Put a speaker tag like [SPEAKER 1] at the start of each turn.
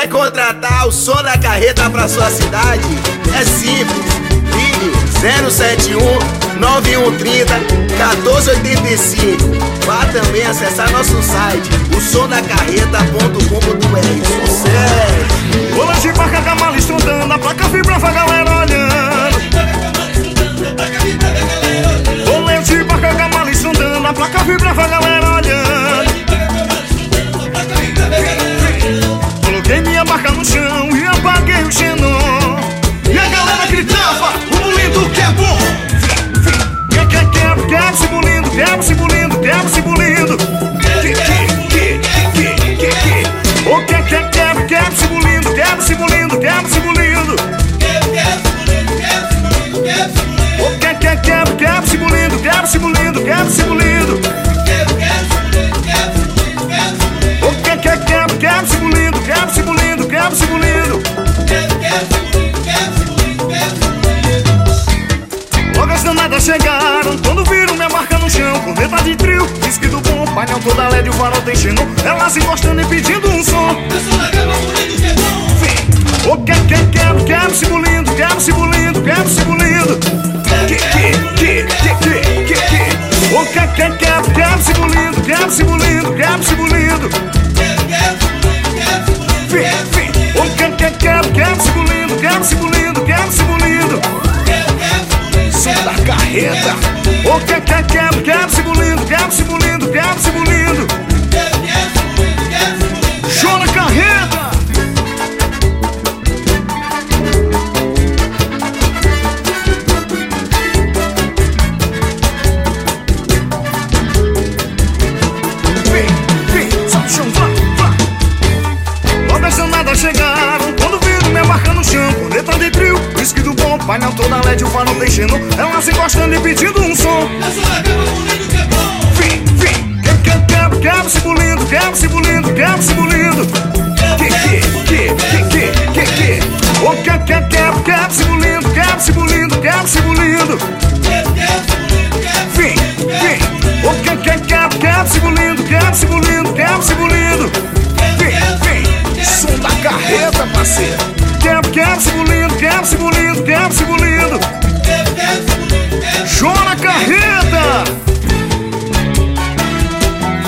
[SPEAKER 1] Quer contratar o som da carreta pra sua cidade? É simples, ligue 071 9130 1485. Vá também acessar nosso site, osomdacarreta.com.br. Sucesso!
[SPEAKER 2] Bola de barca, cavalo estrondando, a placa vibrava, a galera olhando. Bola de barca, cavalo estrondando, a placa vibrava, a galera olhando. Coloquei minha barca no chão e apaguei o xenon. E a galera gritava, o bulindo que é bom. Quebra-se bulindo, quebra-se bulindo, quebra-se bulindo. O quebra-se bulindo, quebra-se bulindo, quebra-se bulindo. O quebra-se bulindo, quebra-se bulindo, quebra-se bulindo. O quebra-se bulindo, quebra-se bulindo, quebra-se bulindo. Logo as danadas chegaram, quando viram minha marca no chão, com letra de trio, disque do bom, painel toda LED, o farol tem xenon. Elas encostando e pedindo um som. O quebra-se bulindo, quebra-se bulindo, quebra-se bulindo. O quebra-se bulindo, quebra-se bulindo, quebra-se bulindo. O quebra-se bulindo, quebra-se bulindo, quebra-se bulindo. Som da carreta. O quebra-se bulindo, quebra-se bulindo, quebra-se bulindo. Show na carreta. Chegaram, quando viram minha marca no chão, com letra de trio, disque do bom, painel toda LED, o farol tem xenon. Elas encostando e pedindo um som. Quebra-se bulindo, quebra-se bulindo, quebra-se bulindo. O quebra-se bulindo, quebra-se bulindo, quebra-se bulindo. O quebra-se bulindo, quebra-se bulindo, quebra-se bulindo. Som da carreta, parceiro.